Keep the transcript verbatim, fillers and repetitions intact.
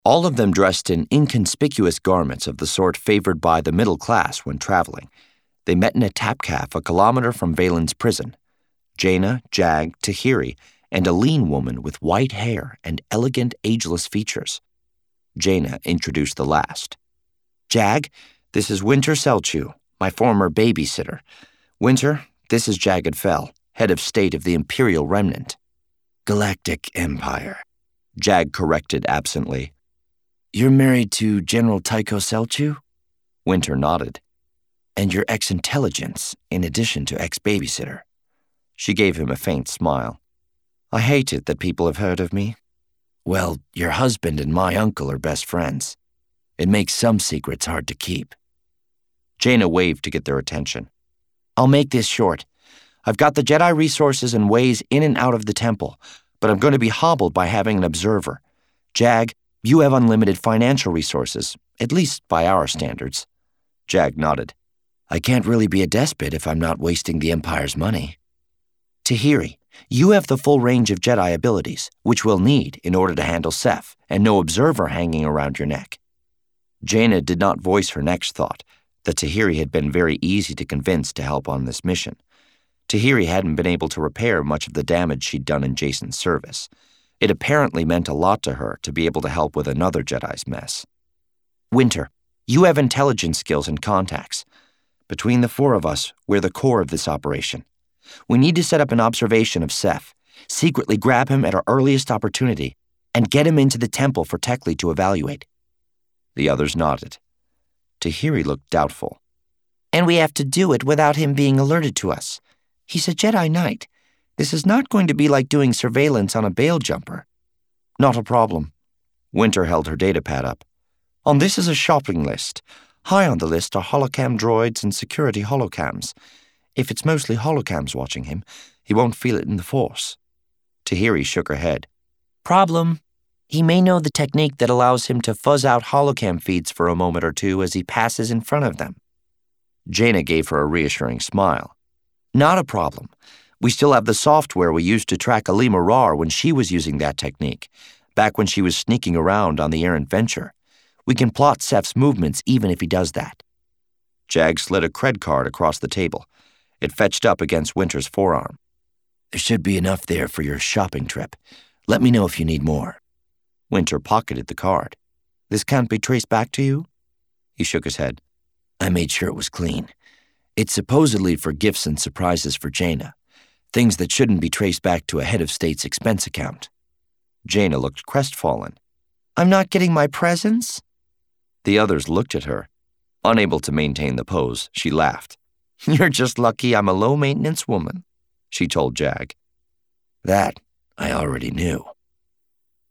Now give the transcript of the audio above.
all of them dressed in inconspicuous garments of the sort favored by the middle class when traveling. They met in a tap caf a kilometer from Valen's prison. Jaina, Jag, Tahiri, and a lean woman with white hair and elegant, ageless features. Jaina introduced the last. Jag, this is Winter Selchu, my former babysitter. Winter, this is Jagged Fel, head of state of the Imperial Remnant. Galactic Empire, Jag corrected absently. You're married to General Tycho Selchu? Winter nodded. And you're ex-intelligence, in addition to ex-babysitter. She gave him a faint smile. I hate it that people have heard of me. Well, your husband and my uncle are best friends. It makes some secrets hard to keep. Jaina waved to get their attention. I'll make this short. I've got the Jedi resources and ways in and out of the temple, but I'm going to be hobbled by having an observer. Jag, you have unlimited financial resources, at least by our standards. Jag nodded. I can't really be a despot if I'm not wasting the Empire's money. Tahiri, you have the full range of Jedi abilities, which we'll need in order to handle Seth, and no observer hanging around your neck. Jaina did not voice her next thought, that Tahiri had been very easy to convince to help on this mission. Tahiri hadn't been able to repair much of the damage she'd done in Jason's service. It apparently meant a lot to her to be able to help with another Jedi's mess. Winter, you have intelligence skills and contacts. Between the four of us, we're the core of this operation. We need to set up an observation of Seth, secretly grab him at our earliest opportunity, and get him into the temple for Tekli to evaluate. The others nodded. Tahiri looked doubtful. And we have to do it without him being alerted to us. He's a Jedi Knight. This is not going to be like doing surveillance on a bail jumper. Not a problem. Winter held her datapad up. On this is a shopping list. High on the list are holocam droids and security holocams. If it's mostly holocams watching him, he won't feel it in the Force. Tahiri shook her head. Problem. He may know the technique that allows him to fuzz out holocam feeds for a moment or two as he passes in front of them. Jaina gave her a reassuring smile. Not a problem. We still have the software we used to track Alima Rar when she was using that technique, back when she was sneaking around on the errant venture. We can plot Seth's movements even if he does that. Jag slid a cred card across the table. It fetched up against Winter's forearm. There should be enough there for your shopping trip. Let me know if you need more. Winter pocketed the card. This can't be traced back to you? He shook his head. I made sure it was clean. It's supposedly for gifts and surprises for Jaina, things that shouldn't be traced back to a head of state's expense account. Jaina looked crestfallen. I'm not getting my presents? The others looked at her. Unable to maintain the pose, she laughed. You're just lucky I'm a low-maintenance woman, she told Jag. That I already knew.